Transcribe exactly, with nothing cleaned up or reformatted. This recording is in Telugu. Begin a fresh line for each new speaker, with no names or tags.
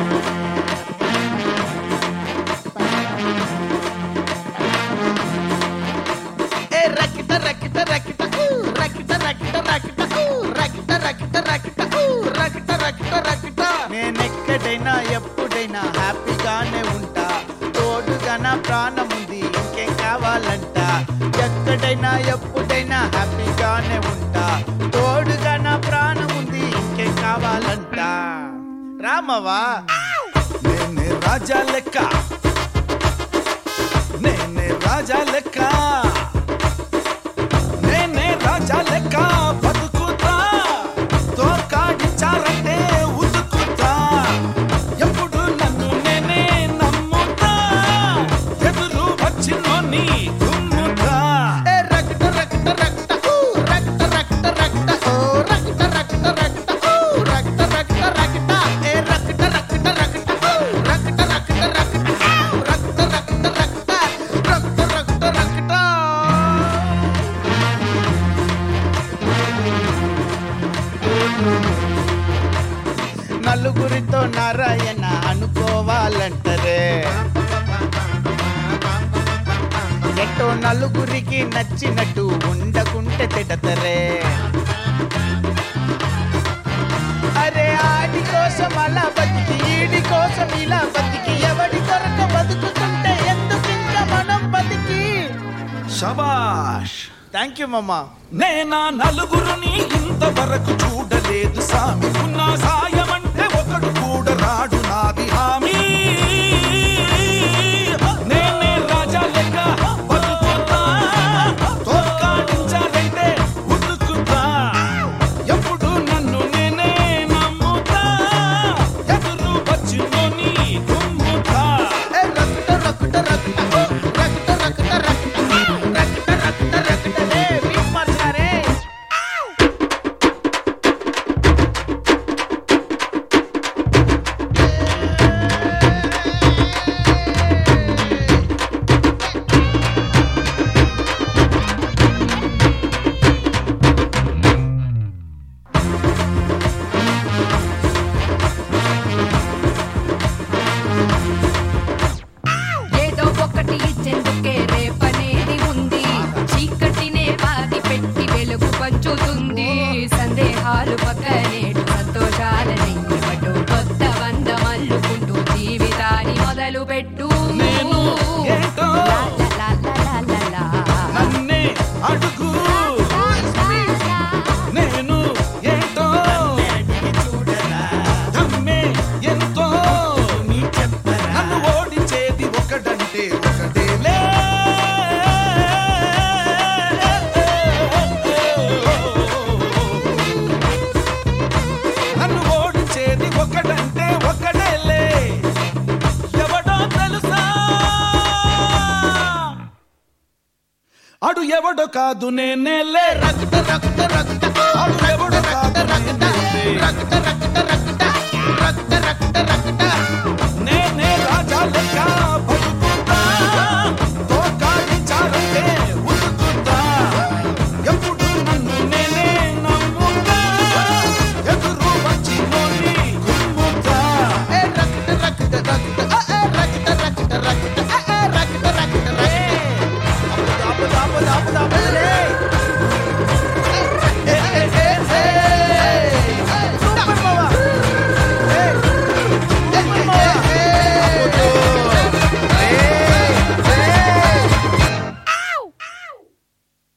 నేనెక్కడైనా ఎప్పుడైనా హ్యాపీగానే ఉంటా, తోడుగా నా ప్రాణం ఉంది ఇంకేం కావాలంట. ఎక్కడైనా ఎప్పుడైనా హ్యాపీగానే ఉంటా, తోడుగా నా ప్రాణం ఉంది ఇంకేం కావాలంట. రామవా నేనే రాజా లెక్క, నేనే రాజా లెక్క, నేనే రాజా లెక్క బతుకుతా, తోకాడించారంటే ఉతుకుతా. ఎప్పుడు నన్ను నేనే నమ్ముతా, ఎదురు వచ్చినోని దుమ్ముతా. రక్త రక్త రక్త రక్త రక్త రక్త ఓ రక్త రక్త రక్త ఓ రక్త రక్త రక్త ఏ రక్త రక్త రక్త ఓ రక్త రక్త రక్త రక్త రక్త రక్త రక్త రక్త రక్త. నలుగురితో నారాయణ అనుకోవాలంటరే, ఎట్టో నలుగురికి నచ్చినట్టు ఉండకుంటే తిడతరే. అరే ఆడి కోసం అలా బతికి, ఈడి కోసం ఇలా బతికి, ఎవడి కొరక బతుకుతుంటే ఎందుకింక మనం బతికి. శబాష్, థ్యాంక్ యూ మమ్మా.
నేనా నలుగురుని ఇంతవరకు చూడలేదు సామి, ఉన్న సాయం అంటే ఒకడు కూడా రాడు నాది హామీ. నేనే రాజా లెక్క బతుకుతా, తోకాడించారంటే ఉతుకుతా. ఎప్పుడు నన్ను నేనే నమ్ముతా, ఎదురు వచ్చినోని దుమ్ముతా.
రక్త రక్త రక్త రక్త రక్త రక్త రక్త రక్త రక్త రే బీట్ మార్చారే.
ఏదో ఒకటి ఇచ్చేందుకే రేపనేది ఉంది, చీకటినే బాది పెట్టి వెలుగు పంచుతుంది. సందేహాలు పక్కనేటు సంతోషాలని ఇవ్వటు, కొత్త వంద మల్లుకుంటూ జీవితాన్ని మొదలు పెట్టు.
నేను ఏంటో నన్నే అడుగు, నేను ఏంటో దమ్మే ఎంతో నీ చెప్పరా. నన్ను ఓడించేది ఒకడంటే ఒకటేలే, నన్ను ఓడించేది ఒకడంటే ఒకటేలే. ఎవడో తెలుసా, అడు ఎవడో కాదు నేనేలే.
రక్త రక్త రక్త
అడు ఎవడో కాదు నేనేలే.
రక్త రక్త రక్త